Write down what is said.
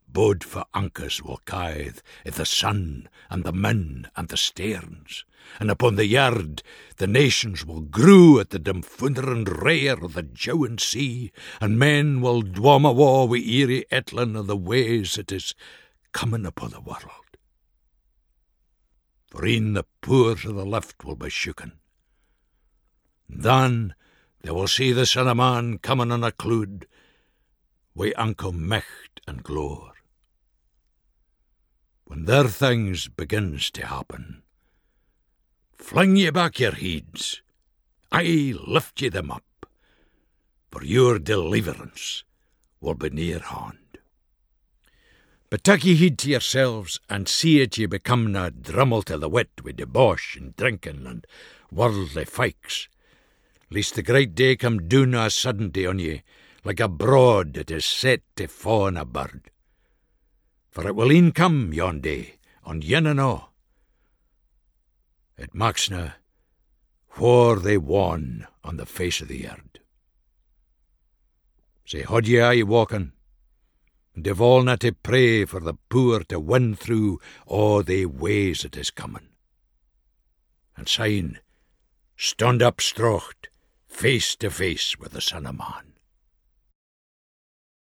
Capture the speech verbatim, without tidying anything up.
Bod for anchors will kythe i' the sun and the men and the stearns, and upon the yard the nations will grew at the dumfundering rare of the Jowan sea, and men will dwam awa wi' eerie etlan of the ways it is coming upon the world. For e'en the poor to the left will be shooken. Then they will see the Son of Man coming on a cloud, wi' unco mecht and glory. When their things begins to happen, fling ye back your heads, aye, lift ye them up, for your deliverance will be near hand. But take ye heed to yourselves, and see it ye become na drummel to the wit wi' debauch and drinking and worldly fikes, lest the great day come doon a suddenty on ye, like a broad that is set to fa on a bird. For it will e'en come yon day, on yen and a'. It maksna whore they won on the face of the earth. Say, hod ye aye walking, and if all na to pray for the poor to win through all they ways it is coming. And syne, stand up strocht, face to face with the Son of Man.